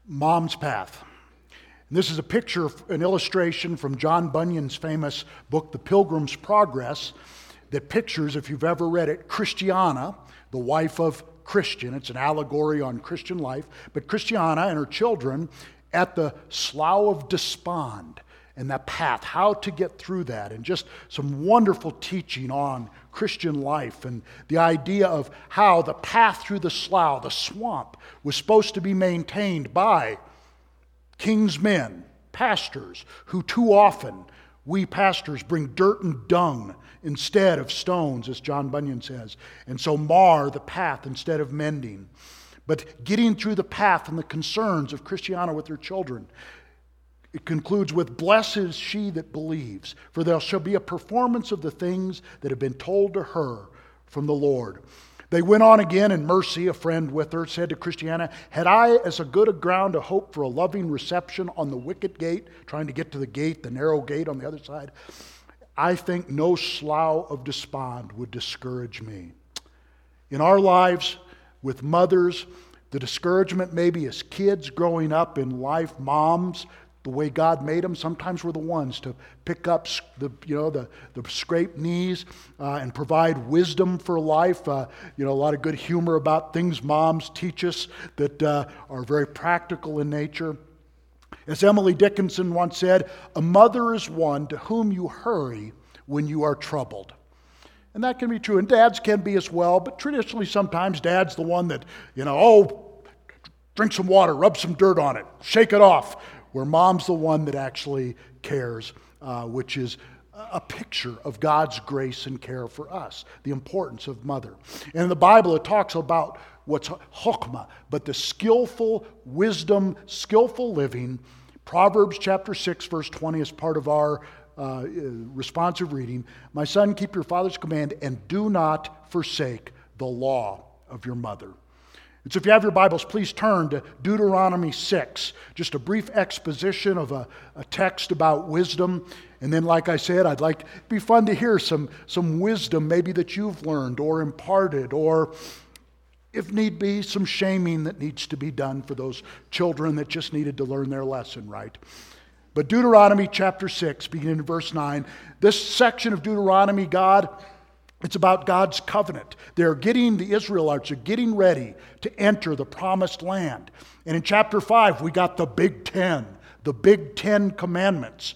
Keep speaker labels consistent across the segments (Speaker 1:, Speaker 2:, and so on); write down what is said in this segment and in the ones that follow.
Speaker 1: Mom's Path. And this is a picture, an illustration from John Bunyan's famous book, The Pilgrim's Progress, that pictures, if you've ever read it, Christiana, the wife of Christian. It's an allegory on Christian life. But Christiana and her children at the Slough of Despond and that path, how to get through that, and just some wonderful teaching on Christian life and the idea of how the path through the slough, the swamp, was supposed to be maintained by king's men, pastors, who too often, we pastors, bring dirt and dung instead of stones, as John Bunyan says, and so mar the path instead of mending. But getting through the path and the concerns of Christiana with her children, it concludes with, "Blessed is she that believes, for there shall be a performance of the things that have been told to her from the Lord." They went on again, and Mercy, a friend with her, said to Christiana, "Had I as a good a ground to hope for a loving reception on the wicket gate," trying to get to the gate, the narrow gate on the other side, "I think no slough of despond would discourage me." In our lives, with mothers, the discouragement maybe as kids growing up in life, moms, the way God made them, sometimes we're the ones to pick up the scraped knees and provide wisdom for life. A lot of good humor about things moms teach us that are very practical in nature. As Emily Dickinson once said, "A mother is one to whom you hurry when you are troubled." And that can be true, and dads can be as well, but traditionally sometimes dad's the one that, drink some water, rub some dirt on it, shake it off, where mom's the one that actually cares, which is a picture of God's grace and care for us, the importance of mother. And in the Bible it talks about what's chokmah, but the skillful wisdom, skillful living. Proverbs chapter 6, verse 20 is part of our responsive reading. "My son, keep your father's command and do not forsake the law of your mother." And so if you have your Bibles, please turn to Deuteronomy 6, just a brief exposition of a text about wisdom. And then, like I said, it'd be fun to hear some wisdom maybe that you've learned or imparted, or if need be, some shaming that needs to be done for those children that just needed to learn their lesson, right? But Deuteronomy chapter 6, beginning in verse 9, this section of Deuteronomy, it's about God's covenant. The Israelites are getting ready to enter the promised land. And in chapter 5, we got the Big Ten Commandments,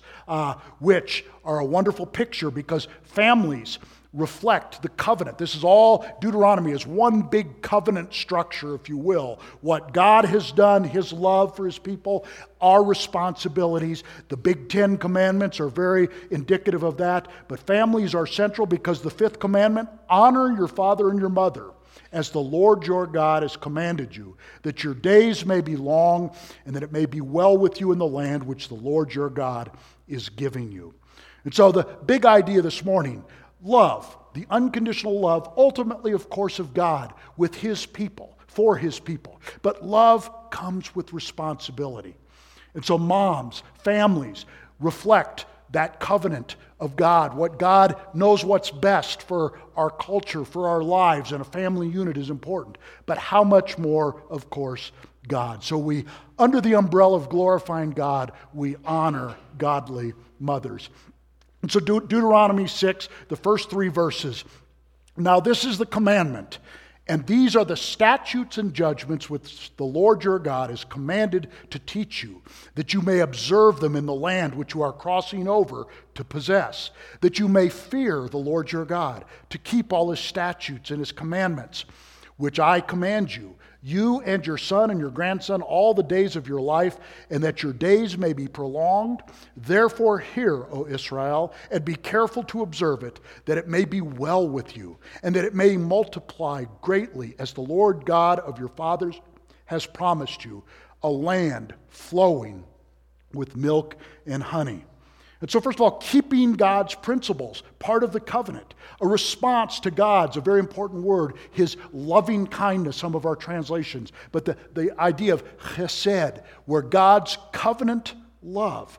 Speaker 1: which are a wonderful picture because families reflect the covenant. This is all, Deuteronomy is one big covenant structure, if you will. What God has done, His love for His people, our responsibilities. The Big Ten Commandments are very indicative of that. But families are central because the fifth commandment, honor your father and your mother as the Lord your God has commanded you, that your days may be long and that it may be well with you in the land which the Lord your God is giving you. And so the big idea this morning, love, the unconditional love, ultimately, of course, of God with His people, for His people. But love comes with responsibility. And so moms, families reflect that covenant of God. What God knows what's best for our culture, for our lives, and a family unit is important. But how much more, of course, God. So we, under the umbrella of glorifying God, we honor godly mothers. And so Deuteronomy 6, the first 3 verses. "Now this is the commandment, and these are the statutes and judgments which the Lord your God has commanded to teach you, that you may observe them in the land which you are crossing over to possess, that you may fear the Lord your God, to keep all His statutes and His commandments, which I command you, you and your son and your grandson, all the days of your life, and that your days may be prolonged. Therefore hear, O Israel, and be careful to observe it, that it may be well with you, and that it may multiply greatly, as the Lord God of your fathers has promised you, a land flowing with milk and honey." And so first of all, keeping God's principles, part of the covenant. A response to God's, a very important word, His loving kindness, some of our translations. But the idea of chesed, where God's covenant love.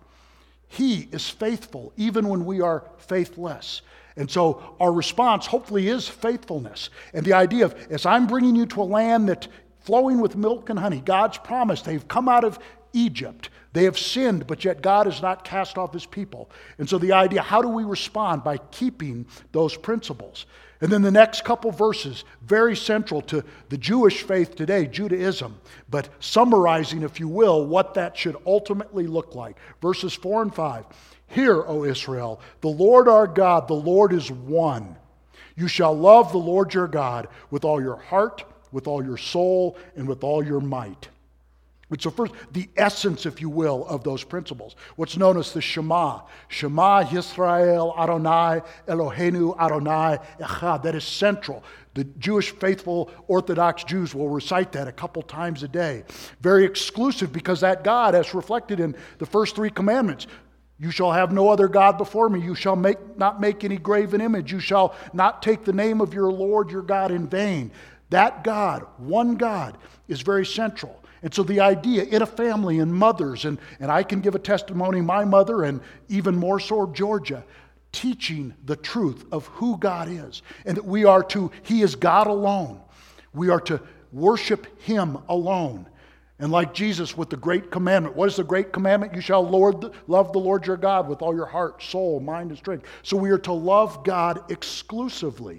Speaker 1: He is faithful even when we are faithless. And so our response hopefully is faithfulness. And the idea of, as I'm bringing you to a land that flowing with milk and honey. God's promise. They've come out of Egypt. They have sinned, but yet God has not cast off his people. And so the idea, how do we respond? By keeping those principles. And then the next couple verses, very central to the Jewish faith today, Judaism, but summarizing, if you will, what that should ultimately look like. Verses 4 and 5. Hear, O Israel, the Lord our God, the Lord is one. You shall love the Lord your God with all your heart, with all your soul, and with all your might. So first, the essence, if you will, of those principles. What's known as the Shema. Shema Yisrael Adonai Eloheinu Adonai Echad. That is central. The Jewish faithful Orthodox Jews will recite that a couple times a day. Very exclusive because that God, as reflected in the first 3 commandments, you shall have no other God before me. You shall not make any graven image. You shall not take the name of your Lord your God in vain. That God, one God, is very central. And so the idea in a family and mothers, and I can give a testimony, my mother, and even more so Georgia, teaching the truth of who God is. And that He is God alone. We are to worship Him alone. And like Jesus with the great commandment. What is the great commandment? You shall love the Lord your God with all your heart, soul, mind, and strength. So we are to love God exclusively.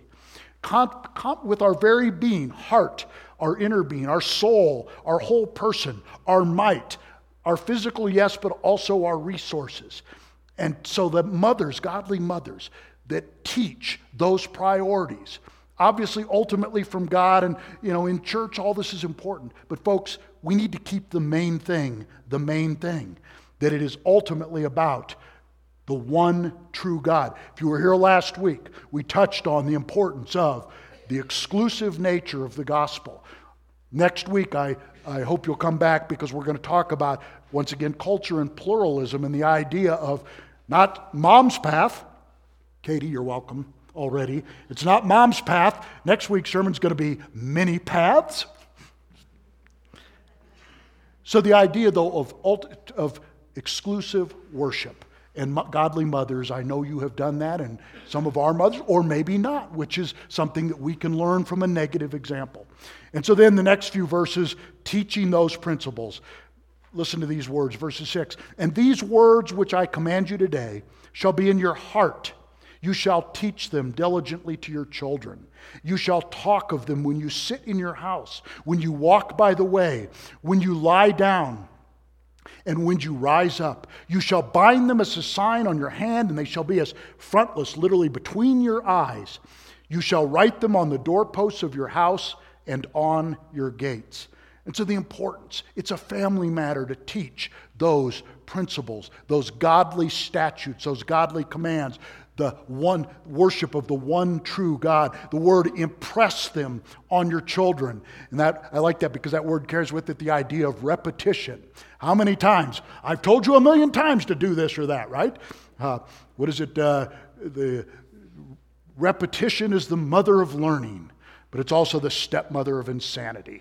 Speaker 1: With our very being, heart, our inner being, our soul, our whole person, our might, our physical, yes, but also our resources. And so the mothers, godly mothers, that teach those priorities, obviously ultimately from God, and in church all this is important. But folks, we need to keep the main thing, that it is ultimately about the one true God. If you were here last week, we touched on the importance of the exclusive nature of the gospel. Next week, I hope you'll come back because we're going to talk about, once again, culture and pluralism and the idea of not mom's path. Katie, you're welcome already. It's not mom's path. Next week's sermon's going to be many paths. So the idea, though, of exclusive worship. And godly mothers, I know you have done that, and some of our mothers, or maybe not, which is something that we can learn from a negative example. And so then the next few verses, teaching those principles. Listen to these words, verses 6. And these words which I command you today shall be in your heart. You shall teach them diligently to your children. You shall talk of them when you sit in your house, when you walk by the way, when you lie down, and when you rise up. You shall bind them as a sign on your hand, and they shall be as frontlets, literally between your eyes. You shall write them on the doorposts of your house and on your gates. And so the importance, it's a family matter to teach those principles, those godly statutes, those godly commands, the one worship of the one true God. The word impress them on your children. And that I like that because that word carries with it the idea of repetition. How many times? I've told you 1,000,000 times to do this or that, right? What is it? The repetition is the mother of learning, but it's also the stepmother of insanity.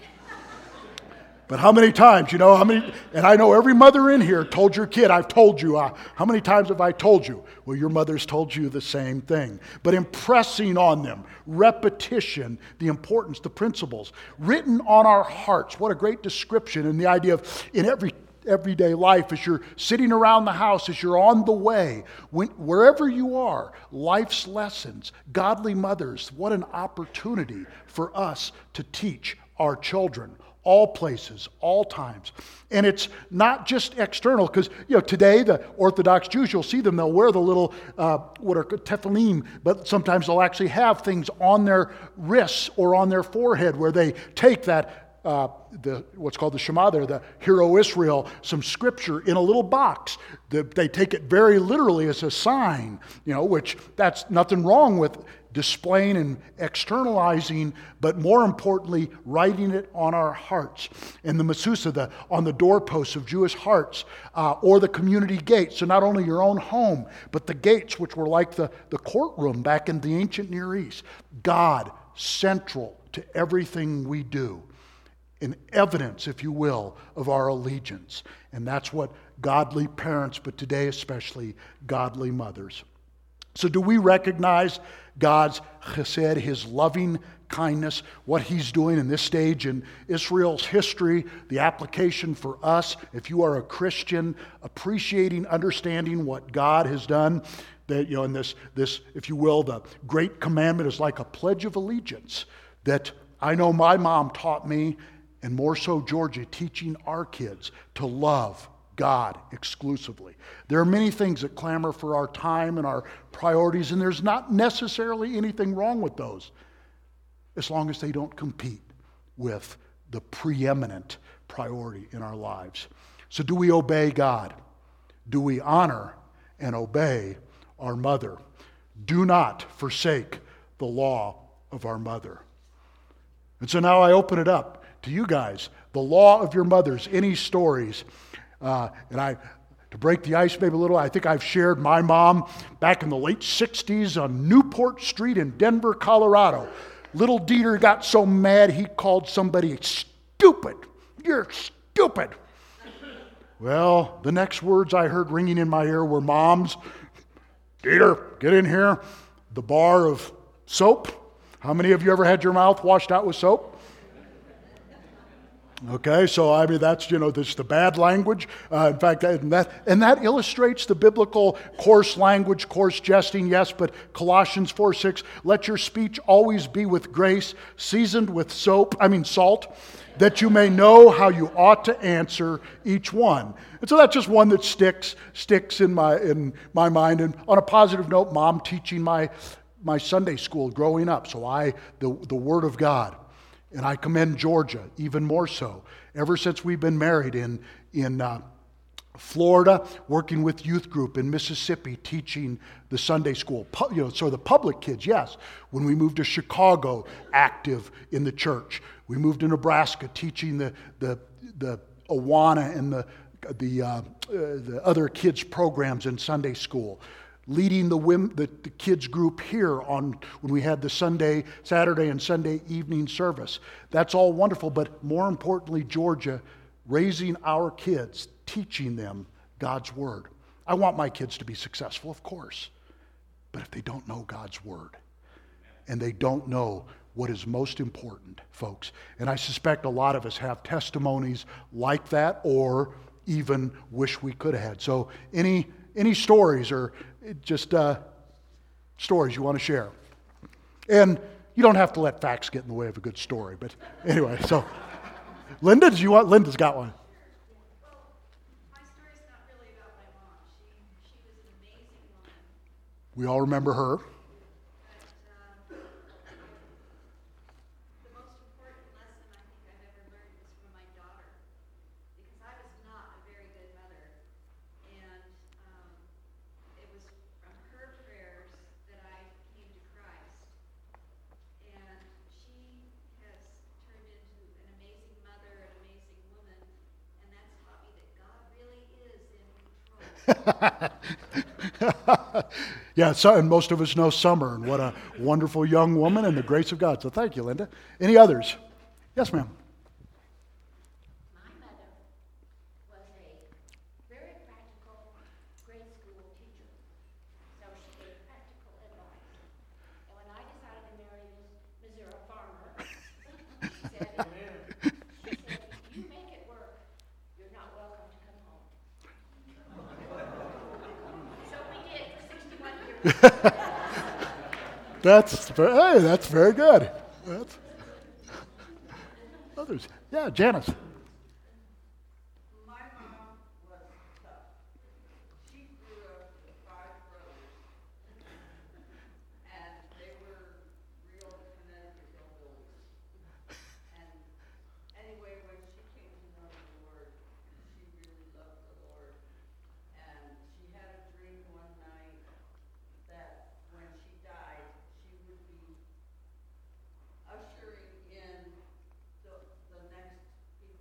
Speaker 1: But how many times, and I know every mother in here told your kid, I've told you. How many times have I told you? Well, your mother's told you the same thing. But impressing on them, repetition, the importance, the principles, written on our hearts. What a great description, and the idea of in everyday life, as you're sitting around the house, as you're on the way, wherever you are, life's lessons, godly mothers, what an opportunity for us to teach our children. All places, all times. And it's not just external, because today the Orthodox Jews, you'll see them, they'll wear the little, what are tefillin, but sometimes they'll actually have things on their wrists or on their forehead where they take that, what's called the Shema there, the Hear, O Israel, some scripture in a little box. They take it very literally as a sign, which that's nothing wrong with displaying and externalizing, but more importantly, writing it on our hearts. And the mezuzah, on the doorposts of Jewish hearts, or the community gates. So not only your own home, but the gates, which were like the courtroom back in the ancient Near East. God, central to everything we do. An evidence, if you will, of our allegiance. And that's what godly parents, but today especially godly mothers. So do we recognize God's chesed, His loving kindness, what he's doing in this stage in Israel's history, the application for us, if you are a Christian, appreciating, understanding what God has done, that, in this, if you will, the great commandment is like a pledge of allegiance that I know my mom taught me, and more so Georgia, teaching our kids to love God exclusively. There are many things that clamor for our time and our priorities, and there's not necessarily anything wrong with those, as long as they don't compete with the preeminent priority in our lives. So do we obey God? Do we honor and obey our mother? Do not forsake the law of our mother. And so now I open it up to you guys. The law of your mothers. Any stories? To break the ice maybe a little, I think I've shared my mom back in the late 60s on Newport Street in Denver, Colorado. Little Dieter got so mad he called somebody stupid. You're stupid. Well, the next words I heard ringing in my ear were Mom's. Dieter, get in here. The bar of soap. How many of you ever had your mouth washed out with soap? Okay, so I mean that's this the bad language. In fact, and that illustrates the biblical coarse language, coarse jesting. Yes, but Colossians 4:6, let your speech always be with grace, seasoned with salt, that you may know how you ought to answer each one. And so that's just one that sticks in my mind. And on a positive note, Mom teaching my Sunday school growing up. So the Word of God. And I commend Georgia even more so. Ever since we've been married in Florida, working with youth group in Mississippi, teaching the Sunday school, so the public kids, yes. When we moved to Chicago, active in the church. We moved to Nebraska, teaching the Awana and the other kids programs in Sunday school. Leading the kids group here when we had the Saturday and Sunday evening service. That's all wonderful, but more importantly, Georgia, raising our kids, teaching them God's Word. I want my kids to be successful, of course, but if they don't know God's Word, and they don't know what is most important, folks, and I suspect a lot of us have testimonies like that, or even wish we could have had. So any stories or just stories you want to share. And you don't have to let facts get in the way of a good story. But anyway, so Linda's got one.
Speaker 2: Well, my story's not really about my mom. She was an amazing woman.
Speaker 1: We all remember her.
Speaker 2: But the most important lesson I think I've ever learned was from my daughter. Because I was not a very good mother. And it was from her prayers that I came to Christ. And she has turned into an amazing mother, an amazing woman, and that's taught me that God really is in control.
Speaker 1: Yeah, so, and most of us know Summer, and what a wonderful young woman and the grace of God. So thank you, Linda. Any others? Yes, ma'am.
Speaker 3: My mother was a very practical grade school teacher, so she gave practical advice. And when I decided to marry this Missouri farmer, she said, if you make it work, you're not welcome to come home. So we did for 61 years.
Speaker 1: That's very good. Others. Yeah, Janice.
Speaker 4: My mom was tough. She grew up with 5 brothers, and they were real Connecticut hillbillies. And anyway, when she came to know the Lord, she really loved the Lord. And she had a dream one night that when she died, she would be ushering in the next people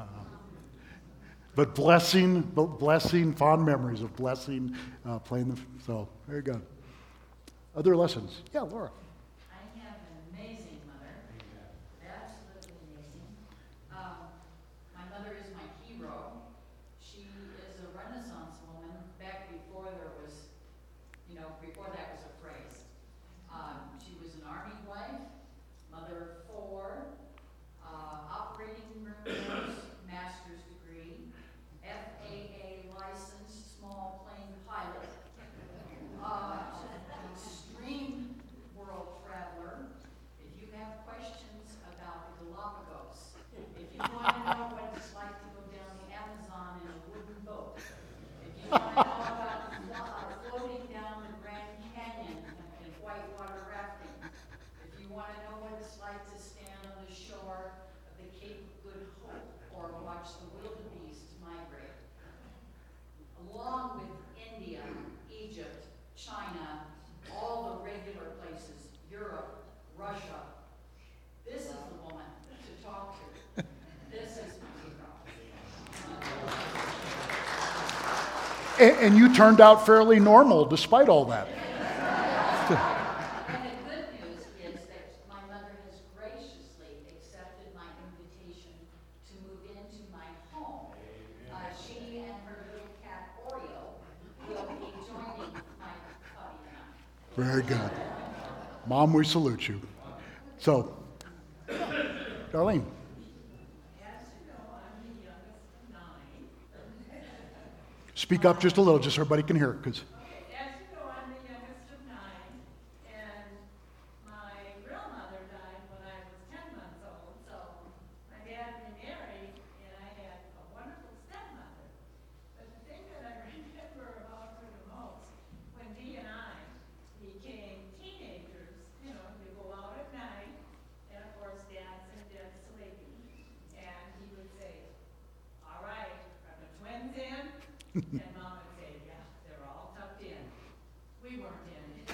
Speaker 1: But blessing, fond memories of blessing, playing the, so very good. Other lessons? Yeah, Laura.
Speaker 5: I have an amazing mother, absolutely amazing. My mother is my hero. She is a Renaissance woman back before there was, before that was a phrase. She was an army wife, mother of 4, operating room nurse, master's degree, FAA licensed small plane pilot, extreme world traveler. If you have questions about the Galapagos, if you want to know what it's like to go down the Amazon in a wooden boat, if you want to know about floating down the Grand Canyon in whitewater rafting, if you want to know what it's like to stand on the shore of the Cape of Good Hope or watch the wildebeest migrate, along with India, Egypt, China, all the regular places, Europe, Russia. This is the woman to talk to. This is my hero.
Speaker 1: And you turned out fairly normal despite all that.
Speaker 5: And the good news is that my mother has graciously accepted my invitation to move into my home. She and her little cat Oreo will be joining my puppy and I.
Speaker 1: Very good. Mom, we salute you. So, Darlene.
Speaker 4: As you know, I'm the youngest of 9.
Speaker 1: Speak up just a little, just so everybody can hear it, because
Speaker 4: As you know, I'm the youngest of 9, and my real mother died when I was 10 months old, so my dad remarried, and I had a wonderful stepmother. But the thing that I remember about her the most, when Dee and I became teenagers, you go out at night, and of course, Dad's in bed sleeping, and he would say, "All right, are the twins in?" And Mom would say, "Yeah, they're all tucked in." We weren't in.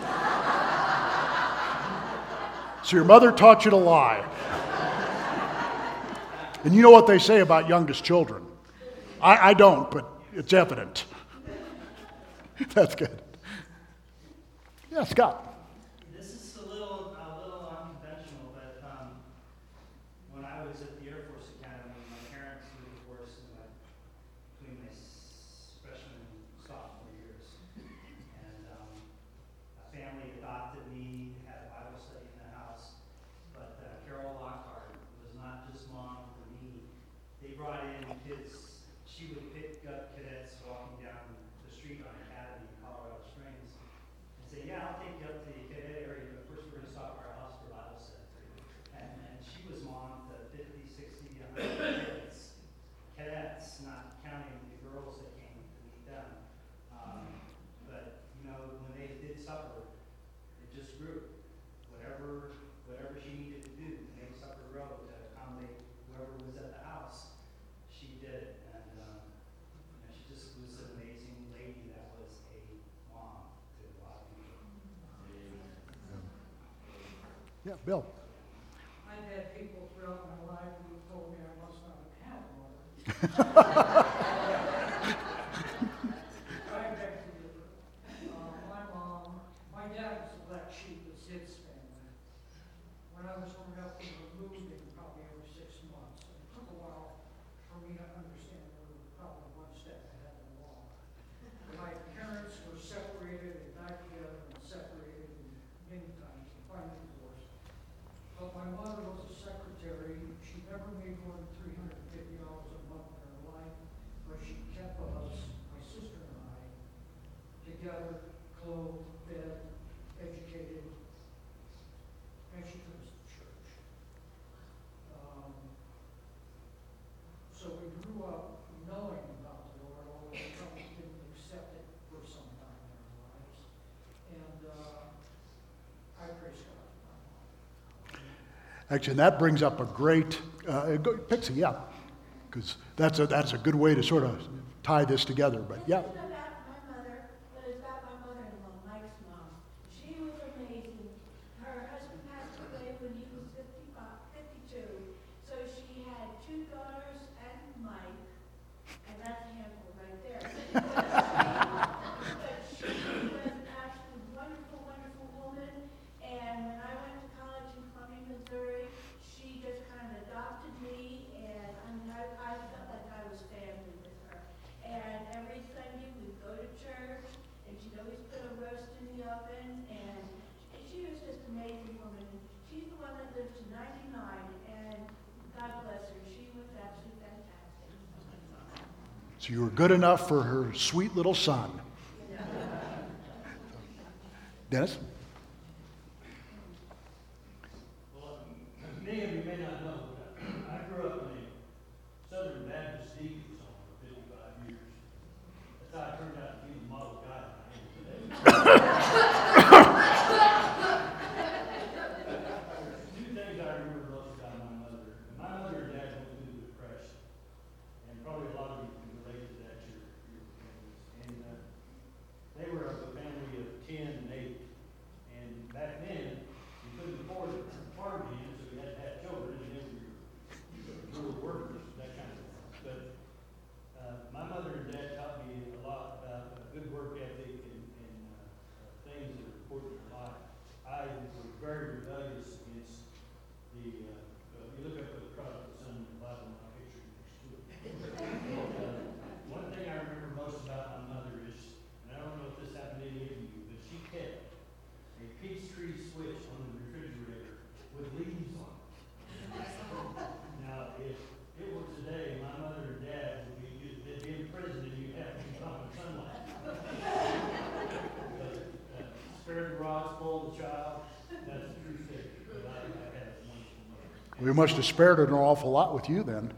Speaker 1: so your mother taught you to lie. And you know what they say about youngest children. I don't, but it's evident. That's good. Yeah, Scott.
Speaker 6: This is a little unconventional, but when I was at the Air Force Academy, my parents were divorced between my freshman and sophomore years. And a family adopted me, had a Bible study in the house. But Carol Lockhart was not just mom for me. They brought in kids. She would pick up cadets walking down the street on Academy in Colorado Springs and say, "Yeah, I'll take you up to the cadet area, but first we're going to stop at our house for Bible study." And she was mom to 50, 60, 100 kids, cadets, not counting the girls that came to meet them. But, when they did supper, it just grew. Whatever she needed to do to make supper grow, to accommodate whoever was at the house, she did. And she just was an amazing lady that was a mom to a lot of people.
Speaker 1: Yeah, Bill.
Speaker 7: I've had people throughout my life who have told me I must not have had a mother. I beg to differ. My dad was a black sheep of Sid's family. When I was growing up, we were moving probably every 6 months. And it took a while for me to understand we were probably one step ahead of the law. My parents were separated and died together and separated many times and finally divorced. But my mother was a secretary. She never made more than $350 a month in her life, but she kept us, my sister and I, together, clothed, fed, educated, and she took us to church. So we grew up knowing about the Lord, although we probably didn't accept it for some time in our lives. And I praise God for my mom.
Speaker 1: Actually, that brings up a great, Pixie, yeah, because that's a good way to sort of tie this together, but yeah.
Speaker 3: Something about my mother, but it's about my mother-in-law, Mike's mom. She was amazing. Her husband passed away when he was 52, so she had 2 daughters and
Speaker 8: she was an absolutely wonderful, wonderful woman. And when I went to college in Columbia, Missouri, she just kind of adopted me. And I mean, I felt like I was family with her. And every Sunday we'd go to church, and she'd always put a roast in the oven. And she was just an amazing woman. She's the one that lived to 99, and God bless her. She was absolutely fantastic.
Speaker 1: So you were good enough for her sweet little son. Dennis?
Speaker 9: Well, many of you may not know, but I grew up in a Southern Baptist deacons home for 55 years. That's how I turned out to be the model guy I am today. Two things I remember most about my mother. My mother and dad went through the Depression, and probably a lot of you can relate to that, your families. And they were a family of 10 and 8. And back then, you couldn't afford to farm hands, so you had to have children, and then you were rural workers, that kind of thing. But my mother and dad taught me a lot about good work ethic and things that are important in life. I was very rebellious against the, if you look up at the prodigal son in the Bible, my picture next to it. One thing I remember most about my mother is, and I don't know if this happened to any of you, but she kept a peach tree switch on the refrigerator with leaves on it. Now, if it were today, my mother and dad would be, they'd be in prison and you'd have to be common sunlight. Spare the rod, spoil the child. That's a true statement. But I had a wonderful mother.
Speaker 1: We must have spared her an awful lot with you then.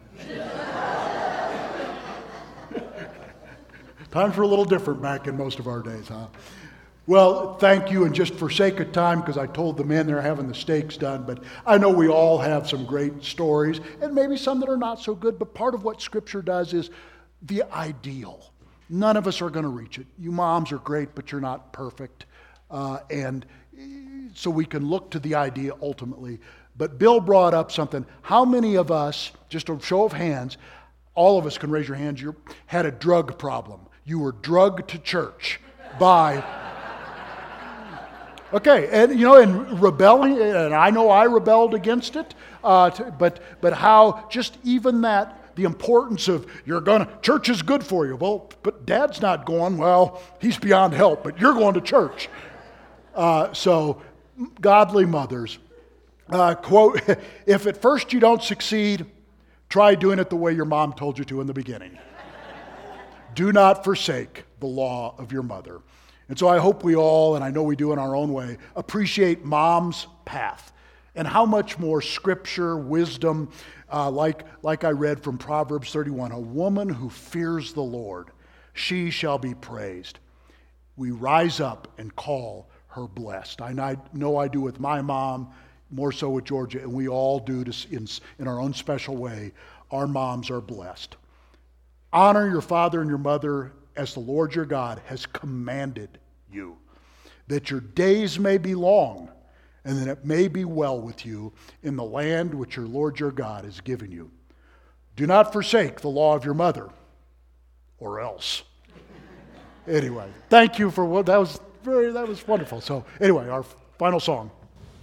Speaker 1: Times were a little different back in most of our days, huh? Well, thank you, and just for sake of time, because I told the men they're having the steaks done, but I know we all have some great stories, and maybe some that are not so good, but part of what Scripture does is the ideal. None of us are going to reach it. You moms are great, but you're not perfect, and so we can look to the idea ultimately. But Bill brought up something. How many of us, just a show of hands, all of us can raise your hands, you had a drug problem. You were drugged to church by... Okay, and you know, and rebelling, and I know I rebelled against it, but how just even that, the importance of church is good for you. Well, but Dad's not going. Well, he's beyond help, but you're going to church. So, godly mothers, quote: "If at first you don't succeed, try doing it the way your mom told you to in the beginning. Do not forsake the law of your mother." And so I hope we all, and I know we do in our own way, appreciate mom's path and how much more scripture, wisdom, like I read from Proverbs 31, a woman who fears the Lord, she shall be praised. We rise up and call her blessed. I know I do with my mom, more so with Georgia, and we all do in our own special way. Our moms are blessed. Honor your father and your mother as the Lord your God has commanded you, that your days may be long, and that it may be well with you in the land which your Lord your God has given you. Do not forsake the law of your mother, or else. Anyway, thank you for what that was wonderful. So anyway, our final song.